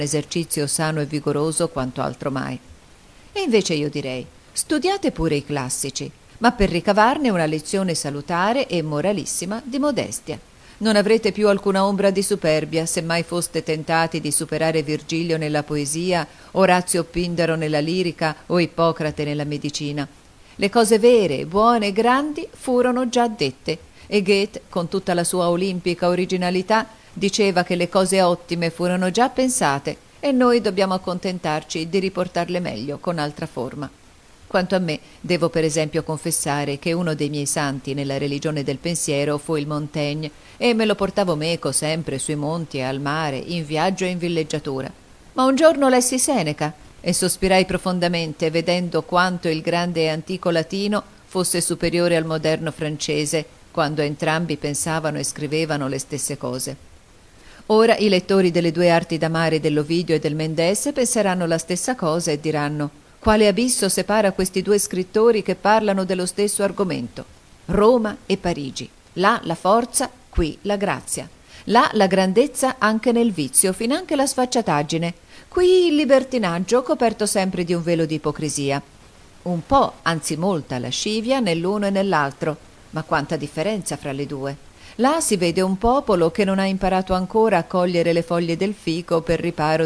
esercizio sano e vigoroso quanto altro mai. E invece io direi, studiate pure i classici, ma per ricavarne una lezione salutare e moralissima di modestia. Non avrete più alcuna ombra di superbia se mai foste tentati di superare Virgilio nella poesia, Orazio Pindaro nella lirica o Ippocrate nella medicina. Le cose vere, buone e grandi furono già dette, e Goethe, con tutta la sua olimpica originalità, diceva che le cose ottime furono già pensate e noi dobbiamo accontentarci di riportarle meglio con altra forma. Quanto a me, devo per esempio confessare che uno dei miei santi nella religione del pensiero fu il Montaigne, e me lo portavo meco sempre sui monti e al mare, in viaggio e in villeggiatura. Ma un giorno lessi Seneca e sospirai profondamente vedendo quanto il grande e antico latino fosse superiore al moderno francese, quando entrambi pensavano e scrivevano le stesse cose. Ora i lettori delle due arti d'amare dell'Ovidio e del Mendes penseranno la stessa cosa e diranno: quale abisso separa questi due scrittori che parlano dello stesso argomento? Roma e Parigi. Là la forza, qui la grazia. Là la grandezza anche nel vizio, finanche la sfacciataggine. Qui il libertinaggio coperto sempre di un velo di ipocrisia. Un po', anzi molta, lascivia nell'uno e nell'altro, ma quanta differenza fra le due. Là si vede un popolo che non ha imparato ancora a cogliere le foglie del fico per riparo